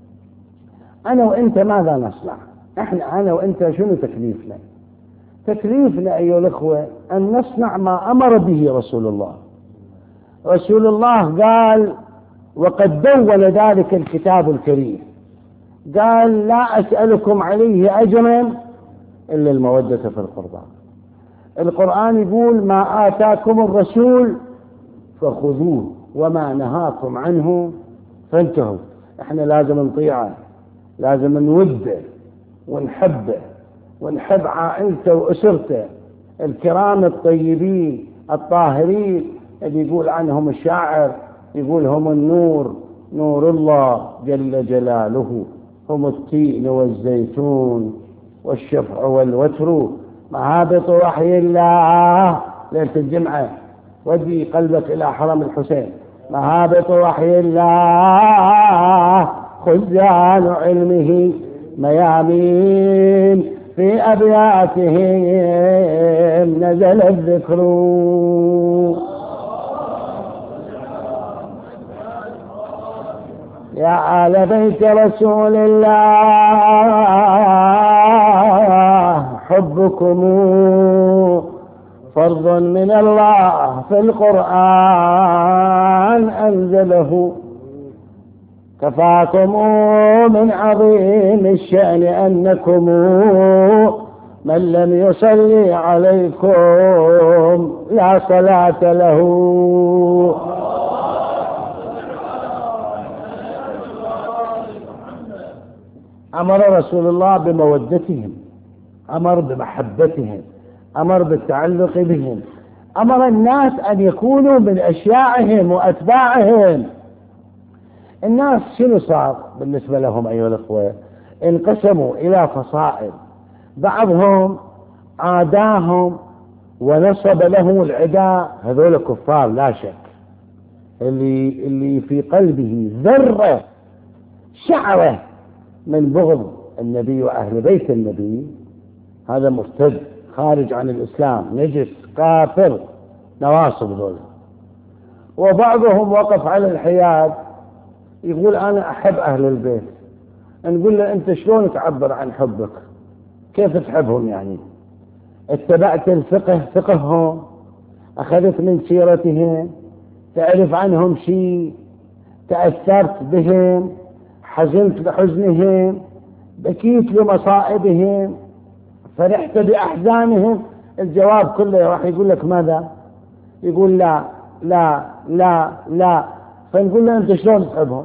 أنا وإنت ماذا نصنع؟ إحنا أنا وإنت شنو تكليفنا؟ تكليفنا أيها الأخوة أن نصنع ما أمر به رسول الله. رسول الله قال، وقد دون ذلك الكتاب الكريم، قال لا أسألكم عليه أجرا إلا المودة في القربى. القرآن يقول ما آتاكم الرسول فخذوه وما نهاكم عنه فانتهوا. احنا لازم نطيعه، لازم نوده ونحبه، ونحب عائلته وأسرته الكرام الطيبين الطاهرين اللي يقول عنهم الشاعر، يقول هم النور، نور الله جل جلاله، هم التين والزيتون والشفع والوتر، مهابط وحي الله. ليلة الجمعة ودي قلبك إلى حرم الحسين، مهابط وحي الله، خزان علمه ميامين، في أبياتهم نزل الذكر. يا آل بيت رسول الله حبكم فرض من الله، في القرآن أنزله، كفاكم من عظيم الشأن أنكم من لم يصلي عليكم لا صلاة له. أمر رسول الله بمودتهم، أمر بمحبتهم، أمر بالتعلق بهم، أمر الناس أن يكونوا من أشياعهم وأتباعهم. الناس شنو صار بالنسبة لهم أيها الأخوة؟ انقسموا إلى فصائل، بعضهم عاداهم ونصب لهم العداء، هذول كفار لا شك، اللي اللي في قلبه ذرة شعرة من بغض النبي وأهل بيت النبي هذا مرتد خارج عن الإسلام، نجس كافر، نواصب ذول. وبعضهم وقف على الحياد، يقول أنا أحب أهل البيت. نقول له أنت شلون تعبر عن حبك؟ كيف تحبهم يعني؟ اتبعت الفقه فقههم، أخذت من سيرتهم، تعرف عنهم شيء، تأثرت بهم، حزنت بحزنهم، بكيت لمصائبهم، فرحت بأحزانهم. الجواب كله راح يقول لك ماذا؟ يقول لا لا لا لا. فنقول له أنت شلون تحبهم؟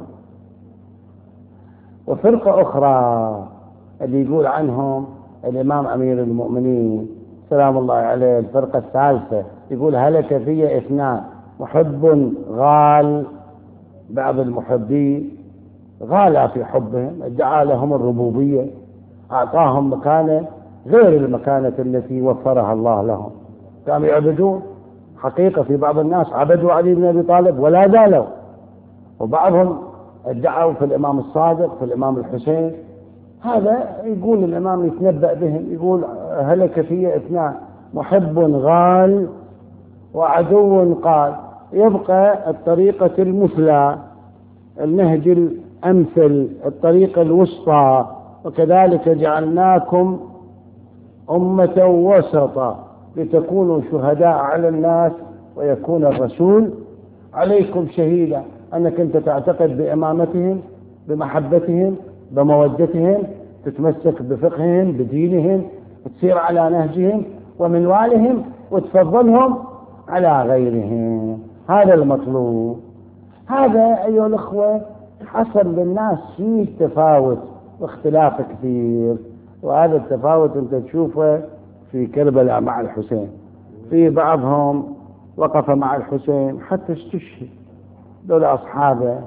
وفرقة أخرى اللي يقول عنهم الإمام أمير المؤمنين سلام الله عليه، الفرقة الثالثة، يقول هلك في اثنان، محب غال، بعض المحبين غالى في حبهم، ادعى لهم الربوبية، أعطاهم مكانة غير المكانة التي وفرها الله لهم، كانوا يعبدون حقيقة. في بعض الناس عبدوا علي بن أبي طالب ولا زالوا، وبعضهم ادعوا في الإمام الصادق، في الإمام الحسين. هذا يقول الإمام يتنبأ بهم، يقول هلك في اثنان، محب غال وعدو قال. يبقى الطريقة المثلى، النهج الأمثل، الطريقة الوسطى، وكذلك جعلناكم أمة وسطا لتكونوا شهداء على الناس ويكون الرسول عليكم شهيدا، أنك أنت تعتقد بإمامتهم، بمحبتهم، بمودتهم، تتمسك بفقههم، بدينهم، وتسير على نهجهم ومنوالهم، وتفضلهم على غيرهم. هذا المطلوب. هذا أيها الأخوة حصل للناس فيه تفاوت واختلاف كثير، وهذا التفاوت أنت تشوفه في كربلاء مع الحسين. في بعضهم وقف مع الحسين حتى استشهد، دول أصحابه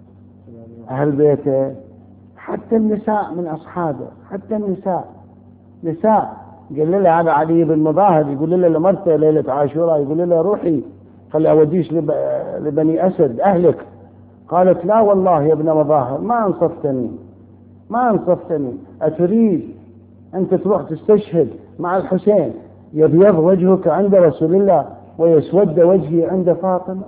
أهل بيته، حتى النساء من أصحابه، حتى النساء نساء. قال له هذا علي بن مظاهر، يقول له لمرته ليلة عاشوراء، يقول له روحي خلي أوديش لب... لبني أسد أهلك. قالت لا والله يا ابن مظاهر ما أنصفتني، ما أنصفتني، أتريد أنت تروح تستشهد مع الحسين يبيض وجهك عند رسول الله ويسود وجهي عند فاطمة؟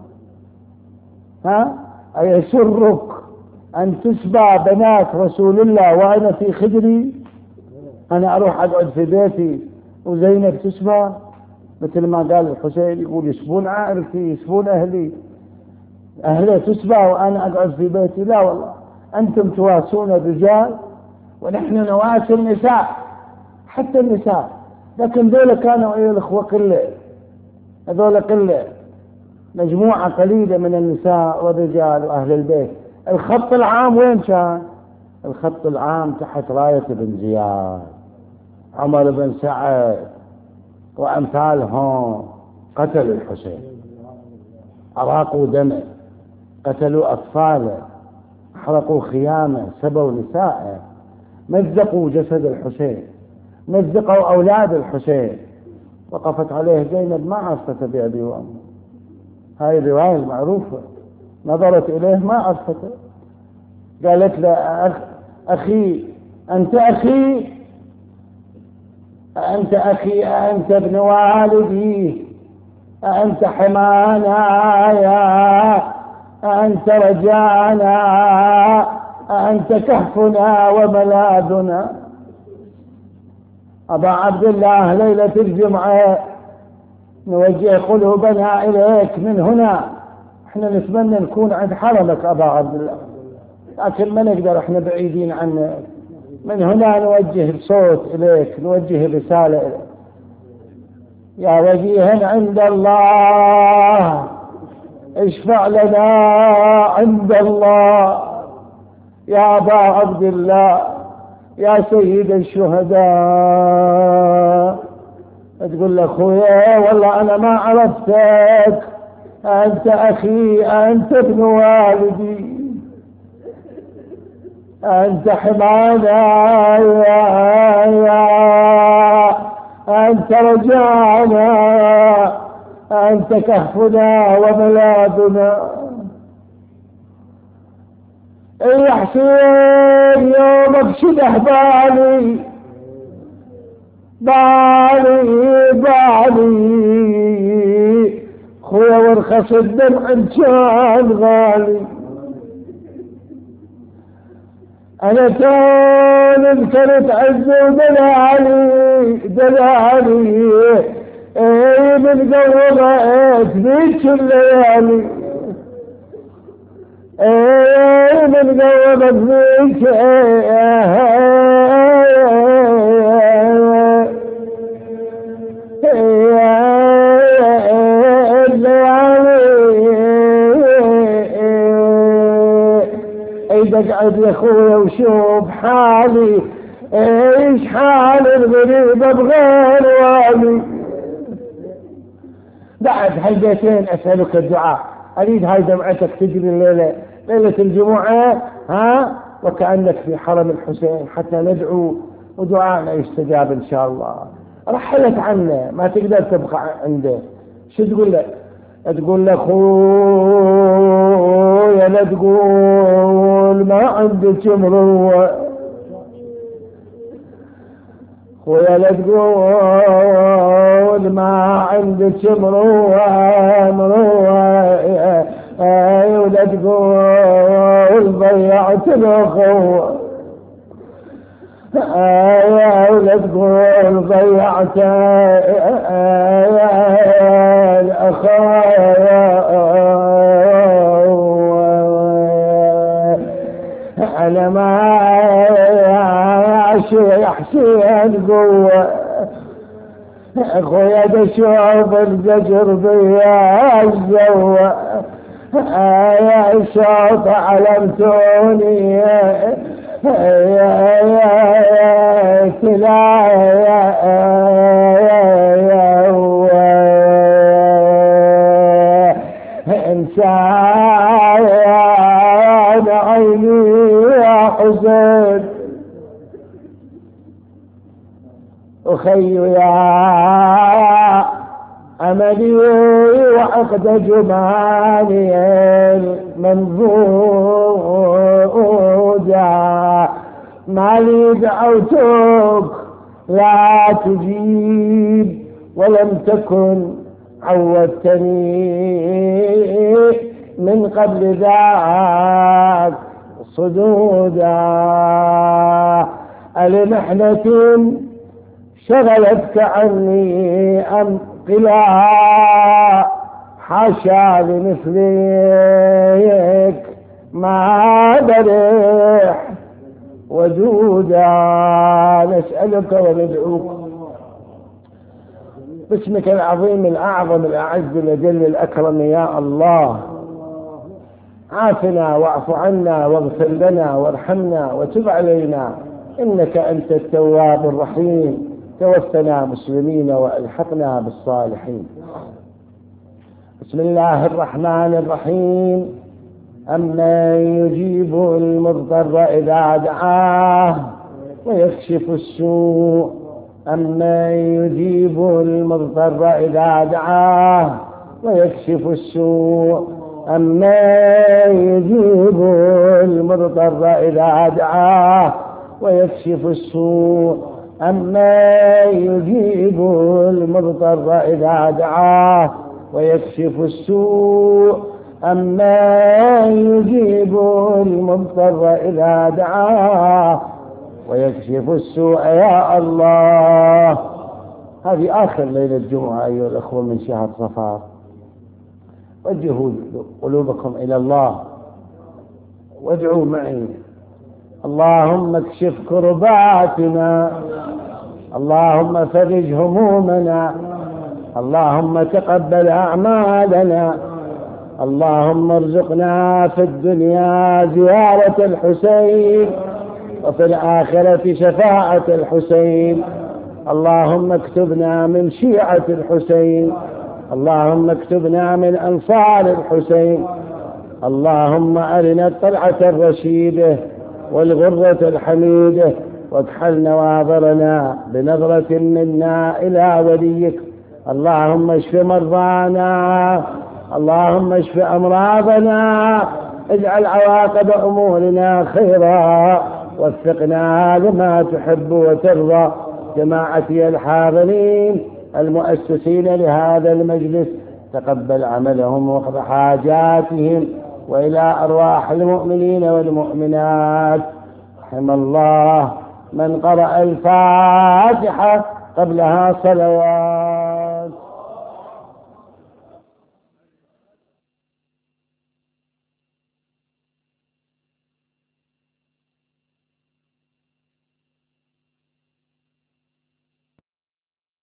ها؟ أيسرك أن تسبع بنات رسول الله وأنا في خدري؟ أنا أروح أقعد في بيتي وزينب تسبع؟ مثل ما قال الحسين، يقول يسبون عائلتي، يسبون أهلي، أهلي تسبع وأنا أقعد في بيتي؟ لا والله، أنتم تواسون الرجال ونحن نواسي النساء، حتى النساء. لكن ذولا كانوا أيها الأخوة قلة، هذول قلة، مجموعة قليلة من النساء والرجال وأهل البيت. الخط العام وين كان؟ الخط العام تحت راية بن زياد، عمر بن سعد وأمثالهم. قتلوا الحسين، أراقوا دمه، قتلوا أطفاله، حرقوا خيامه، سبوا نسائه، مزقوا جسد الحسين، مزقوا أولاد الحسين. وقفت عليه زينب ما عرفت بأبي وأمه، هاي الرواية المعروفة، نظرت إليه ما عرفته، قالت له أخ أخي أنت أخي، أنت أخي، أنت ابن والدي، أنت حمانا، يا أنت رجانا، أنت كهفنا وملاذنا. أبا عبد الله ليلة الجمعة نوجه قلوبنا إليك من هنا، احنا نتمنى نكون عند حرمك أبا عبد الله، لكن ما نقدر، احنا بعيدين عنك. من هنا نوجه الصوت إليك، نوجه الرسالة إليك. يا وجيها عند الله اشفع لنا عند الله، يا أبا عبد الله، يا سيد الشهداء. تقول له أخويا والله أنا ما عرفتك، أنت أخي، أنت ابن والدي، أنت حمانا، يا يا أنت رجعنا، أنت كهفنا وملاذنا. يا حسين يومك شده بالي بالي بالي، خويا ورخص الدمع كان غالي. أنا كان انكرت عز ودلالي دلالي، اي من قربت بيك الليالي، اي من قربت بيك اقعد يا اخويا وشوف حالي، ايش حال الغريب بغير والي. بعد هالبيتين اسالك الدعاء، اريد هاي دمعتك تجري الليله ليله الجمعه، ها، وكانك في حرم الحسين، حتى ندعو ودعاءنا يستجاب ان شاء الله. رحلت عنه ما تقدر تبقى عنده، شو تقول له؟ تقول له خويا لا تقول ما عندك مروة، خويا لا تقول ما عندك مروة مروة، ولا تقول ضيعت الأخوة، ولا تقول ضيعت الأخوة، القوة. اخويا دشوف الزجر بيا الزوة، يا الشوط علمتوني يا يا يا كلا يا يا انسان عيني يا حسين، أخي يا أملي وعقد جمالي المنضوجة، ما لي دعوتك لا تجيب، ولم تكن عودتني من قبل ذاك صدودا. ألمحنة شغلتك عني أم قلا، حاشا لمثلك ما برح وجودا. نسألك وندعوك باسمك العظيم الأعظم الأعز الأجل الأكرم يا الله، عافنا واعف عنا واغفر لنا وارحمنا وتب علينا، إنك أنت التواب الرحيم. توفنا مسلمين وألحقنا بالصالحين. بسم الله الرحمن الرحيم. أمن يجيب المضطر إذا دعاه ويكشف السوء، أمن يجيب المضطر إذا دعاه ويكشف السوء، أمن يجيب المضطر إذا دعاه ويكشف السوء، أما يجيب المضطر إذا دعاه ويكشف السوء، أما يجيب المضطر إذا دعاه ويكشف السوء يا الله. هذه آخر ليلة الجمعة أيها الأخوة من شهر صفار. وجهوا قلوبكم إلى الله وادعوا معي. اللهم اكشف كرباتنا، اللهم فرج همومنا، اللهم تقبل أعمالنا، اللهم ارزقنا في الدنيا زيارة الحسين وفي الآخرة شفاعة الحسين. اللهم اكتبنا من شيعة الحسين، اللهم اكتبنا من أنصار الحسين. اللهم أرنا الطلعة الرشيدة والغرة الحميدة، واكحل نواظرنا بنظرة منا إلى وليك. اللهم اشف مرضانا، اللهم اشف أمراضنا، اجعل عواقب أمورنا خيرا، وفقنا لما تحب وترضى. جماعتي الحاضرين المؤسسين لهذا المجلس، تقبل عملهم واقض حاجاتهم، وإلى أرواح المؤمنين والمؤمنات. رحم الله من قرأ الفاتحة قبلها صلوات.